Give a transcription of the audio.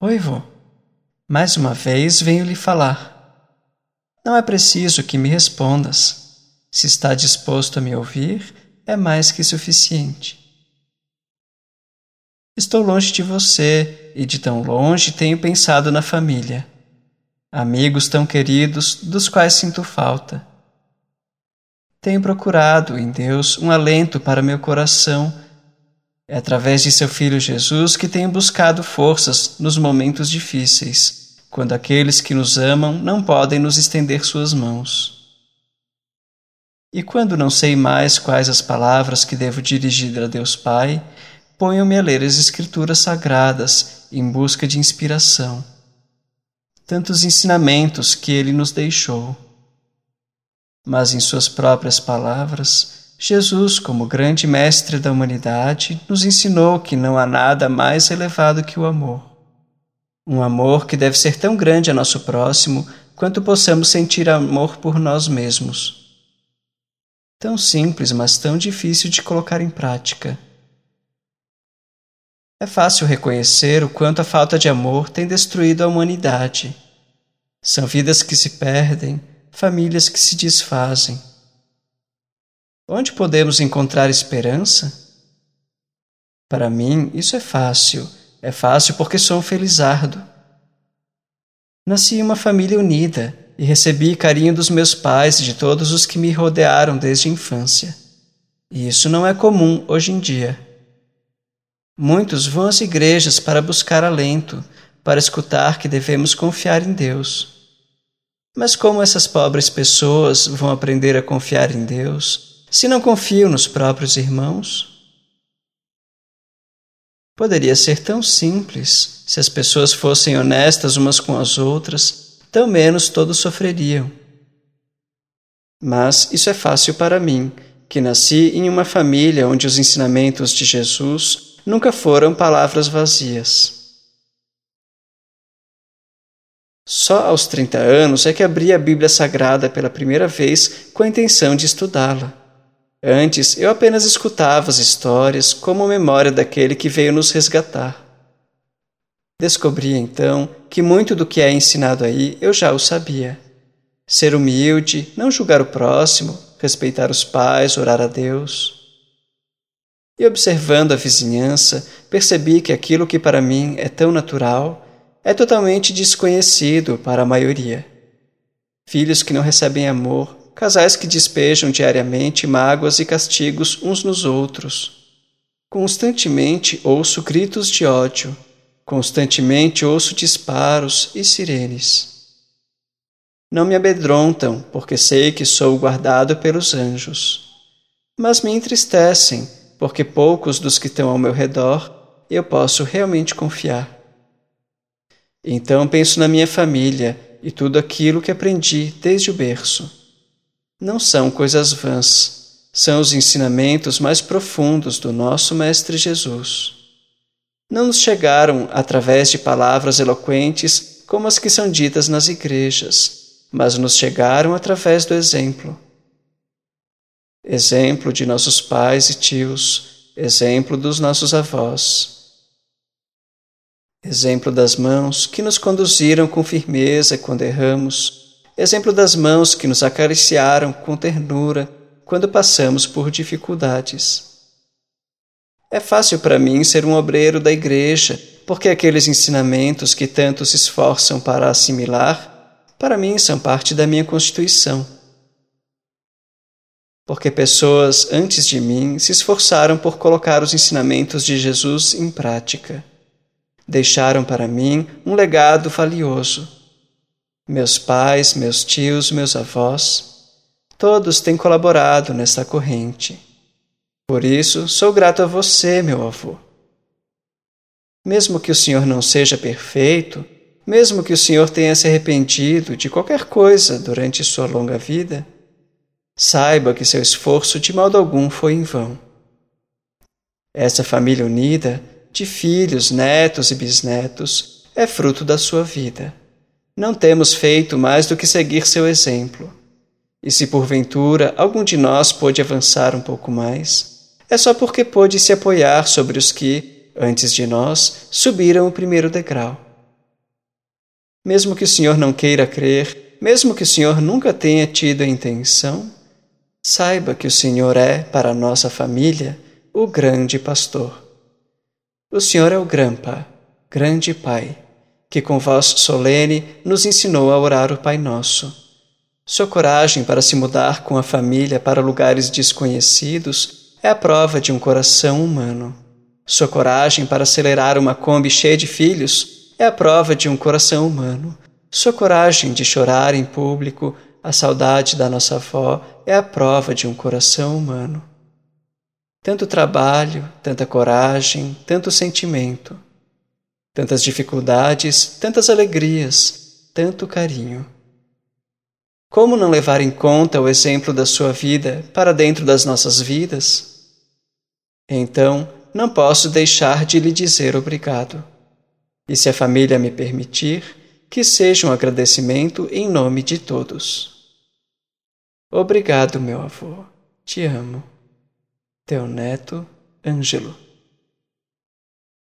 Oi, vô. Mais uma vez venho lhe falar. Não é preciso que me respondas. Se está disposto a me ouvir, é mais que suficiente. Estou longe de você e de tão longe tenho pensado na família. Amigos tão queridos dos quais sinto falta. Tenho procurado em Deus um alento para meu coração. É através de seu Filho Jesus que tenho buscado forças nos momentos difíceis, quando aqueles que nos amam não podem nos estender suas mãos. E quando não sei mais quais as palavras que devo dirigir a Deus Pai, ponho-me a ler as Escrituras Sagradas em busca de inspiração. Tantos ensinamentos que Ele nos deixou. Mas em suas próprias palavras, Jesus, como grande mestre da humanidade, nos ensinou que não há nada mais elevado que o amor. Um amor que deve ser tão grande a nosso próximo quanto possamos sentir amor por nós mesmos. Tão simples, mas tão difícil de colocar em prática. É fácil reconhecer o quanto a falta de amor tem destruído a humanidade. São vidas que se perdem, famílias que se desfazem. Onde podemos encontrar esperança? Para mim, isso é fácil. É fácil porque sou um felizardo. Nasci em uma família unida e recebi carinho dos meus pais e de todos os que me rodearam desde a infância. E isso não é comum hoje em dia. Muitos vão às igrejas para buscar alento, para escutar que devemos confiar em Deus. Mas como essas pobres pessoas vão aprender a confiar em Deus se não confiam nos próprios irmãos? Poderia ser tão simples se as pessoas fossem honestas umas com as outras, tão menos todos sofreriam. Mas isso é fácil para mim, que nasci em uma família onde os ensinamentos de Jesus nunca foram palavras vazias. Só aos 30 anos é que abri a Bíblia Sagrada pela primeira vez com a intenção de estudá-la. Antes, eu apenas escutava as histórias como memória daquele que veio nos resgatar. Descobri, então, que muito do que é ensinado aí eu já o sabia. Ser humilde, não julgar o próximo, respeitar os pais, orar a Deus. E observando a vizinhança, percebi que aquilo que para mim é tão natural é totalmente desconhecido para a maioria. Filhos que não recebem amor, casais que despejam diariamente mágoas e castigos uns nos outros. Constantemente ouço gritos de ódio, constantemente ouço disparos e sirenes. Não me amedrontam, porque sei que sou guardado pelos anjos. Mas me entristecem, porque poucos dos que estão ao meu redor eu posso realmente confiar. Então penso na minha família e tudo aquilo que aprendi desde o berço. Não são coisas vãs, são os ensinamentos mais profundos do nosso Mestre Jesus. Não nos chegaram através de palavras eloquentes como as que são ditas nas igrejas, mas nos chegaram através do exemplo. Exemplo de nossos pais e tios, exemplo dos nossos avós. Exemplo das mãos que nos conduziram com firmeza quando erramos. Exemplo das mãos que nos acariciaram com ternura quando passamos por dificuldades. É fácil para mim ser um obreiro da igreja, porque aqueles ensinamentos que tanto se esforçam para assimilar, para mim são parte da minha constituição. Porque pessoas antes de mim se esforçaram por colocar os ensinamentos de Jesus em prática. Deixaram para mim um legado valioso. Meus pais, meus tios, meus avós, todos têm colaborado nesta corrente. Por isso, sou grato a você, meu avô. Mesmo que o senhor não seja perfeito, mesmo que o senhor tenha se arrependido de qualquer coisa durante sua longa vida, saiba que seu esforço de modo algum foi em vão. Essa família unida, de filhos, netos e bisnetos, é fruto da sua vida. Não temos feito mais do que seguir seu exemplo. E se porventura algum de nós pôde avançar um pouco mais, é só porque pôde se apoiar sobre os que, antes de nós, subiram o primeiro degrau. Mesmo que o senhor não queira crer, mesmo que o senhor nunca tenha tido a intenção, saiba que o Senhor é, para a nossa família, o grande pastor. O Senhor é o Grandpa, grande Pai, que com voz solene nos ensinou a orar o Pai Nosso. Sua coragem para se mudar com a família para lugares desconhecidos é a prova de um coração humano. Sua coragem para acelerar uma Kombi cheia de filhos é a prova de um coração humano. Sua coragem de chorar em público a saudade da nossa avó é a prova de um coração humano. Tanto trabalho, tanta coragem, tanto sentimento. Tantas dificuldades, tantas alegrias, tanto carinho. Como não levar em conta o exemplo da sua vida para dentro das nossas vidas? Então, não posso deixar de lhe dizer obrigado. E se a família me permitir, que seja um agradecimento em nome de todos. Obrigado, meu avô. Te amo. Teu neto, Ângelo.